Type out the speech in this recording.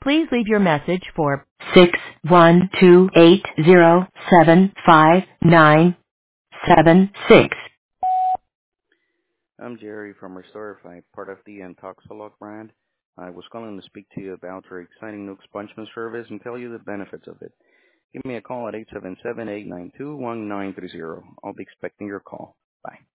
Please leave your message for 61280759776. I'm Jerry from Restorify, part of the Intoxilog brand. I was calling to speak to you about your exciting new expungement service and tell you the benefits of it. Give me a call at 877-892-1930. I'll be expecting your call. Bye.